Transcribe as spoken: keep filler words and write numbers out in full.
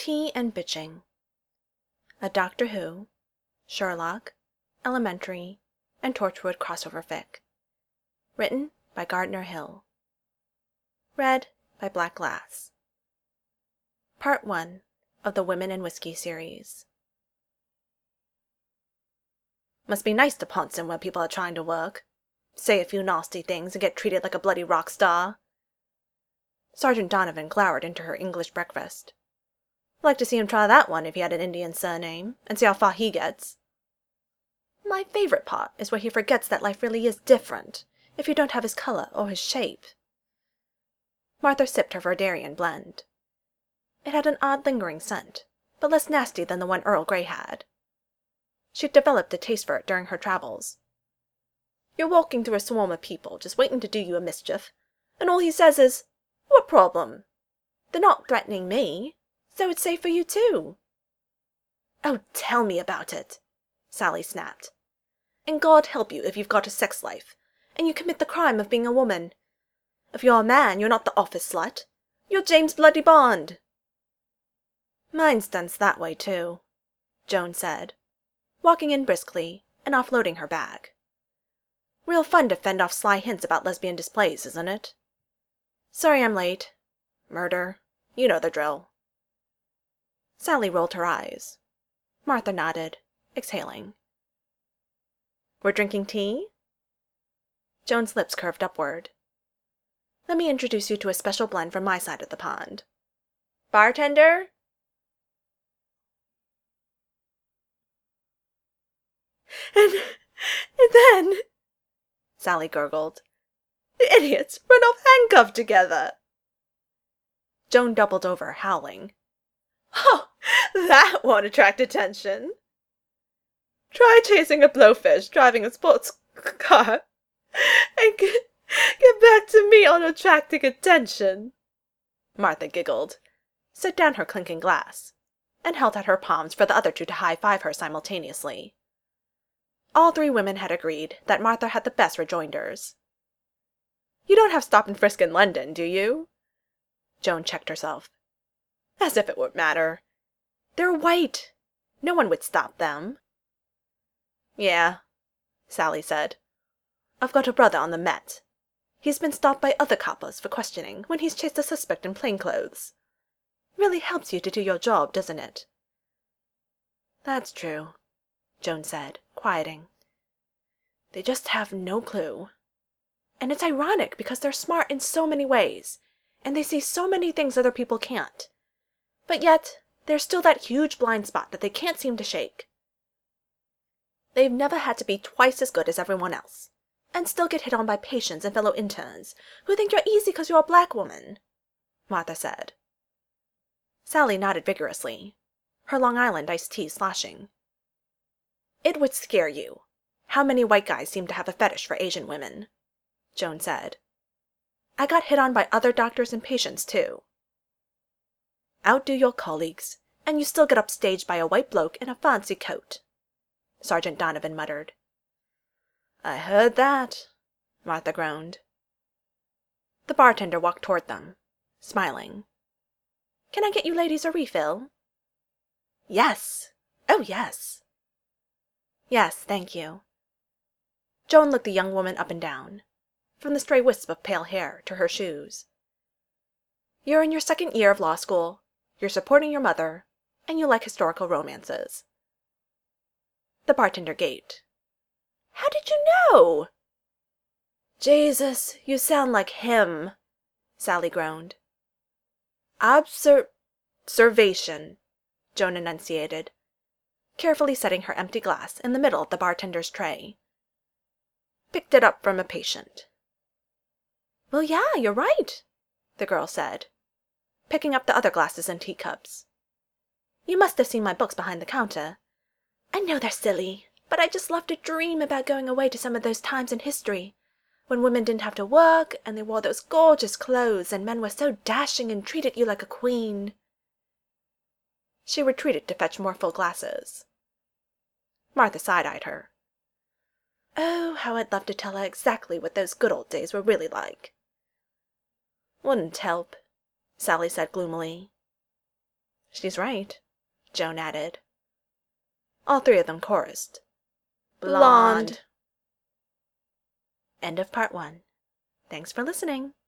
Tea and Bitching. A Doctor Who, Sherlock, Elementary, and Torchwood crossover fic. Written by Gardner Hill. Read by Black Glass. Part one of the Women in Whiskey series. Must be nice to pounce in when people are trying to work. Say a few nasty things and get treated like a bloody rock star. Sergeant Donovan glowered into her English breakfast. I'd like to see him try that one if he had an Indian surname, and see how far he gets. My favorite part is where he forgets that life really is different, if you don't have his color or his shape. Martha sipped her Verdarian blend. It had an odd lingering scent, but less nasty than the one Earl Grey had. She'd developed a taste for it during her travels. You're walking through a swarm of people just waiting to do you a mischief, and all he says is, "What problem?" They're not threatening me, so it's safe for you too. Oh, tell me about it, Sally snapped. And God help you if you've got a sex life, and you commit the crime of being a woman. If you're a man, you're not the office slut. You're James Bloody Bond. Mine's done that way too, Joan said, walking in briskly and offloading her bag. Real fun to fend off sly hints about lesbian displays, isn't it? Sorry I'm late. Murder. You know the drill. Sally rolled her eyes. Martha nodded, exhaling. We're drinking tea? Joan's lips curved upward. Let me introduce you to a special blend from my side of the pond. Bartender? And, and then, Sally gurgled, the idiots run off handcuffed together. Joan doubled over, howling. Oh, that won't attract attention. Try chasing a blowfish driving a sports car and get, get back to me on attracting attention. Martha giggled, set down her clinking glass, and held out her palms for the other two to high-five her simultaneously. All three women had agreed that Martha had the best rejoinders. You don't have stop and frisk in London, do you? Joan checked herself. As if it would matter. They're white. No one would stop them. Yeah, Sally said. I've got a brother on the Met. He's been stopped by other coppers for questioning when he's chased a suspect in plainclothes. Really helps you to do your job, doesn't it? That's true, Joan said, quieting. They just have no clue. And it's ironic because they're smart in so many ways, and they see so many things other people can't. But yet, there's still that huge blind spot that they can't seem to shake. They've never had to be twice as good as everyone else, and still get hit on by patients and fellow interns who think you're easy because you're a black woman, Martha said. Sally nodded vigorously, her Long Island iced tea sloshing. It would scare you, how many white guys seem to have a fetish for Asian women, Joan said. I got hit on by other doctors and patients, too. Outdo your colleagues, and you still get upstaged by a white bloke in a fancy coat, Sergeant Donovan muttered. I heard that, Martha groaned. The bartender walked toward them, smiling. Can I get you ladies a refill? Yes. Oh, yes. Yes, thank you. Joan looked the young woman up and down, from the stray wisp of pale hair to her shoes. You're in your second year of law school, you're supporting your mother, and you like historical romances. The bartender gaped. How did you know? Jesus, you sound like him, Sally groaned. Observation, Joan enunciated, carefully setting her empty glass in the middle of the bartender's tray. Picked it up from a patient. Well, yeah, you're right, the girl said, picking up the other glasses and teacups. You must have seen my books behind the counter. I know they're silly, but I just love to dream about going away to some of those times in history, when women didn't have to work, and they wore those gorgeous clothes, and men were so dashing and treated you like a queen. She retreated to fetch more full glasses. Martha side-eyed her. Oh, how I'd love to tell her exactly what those good old days were really like. Wouldn't help, Sally said gloomily. She's right, Joan added. All three of them chorused. Blonde. End of part one. Thanks for listening.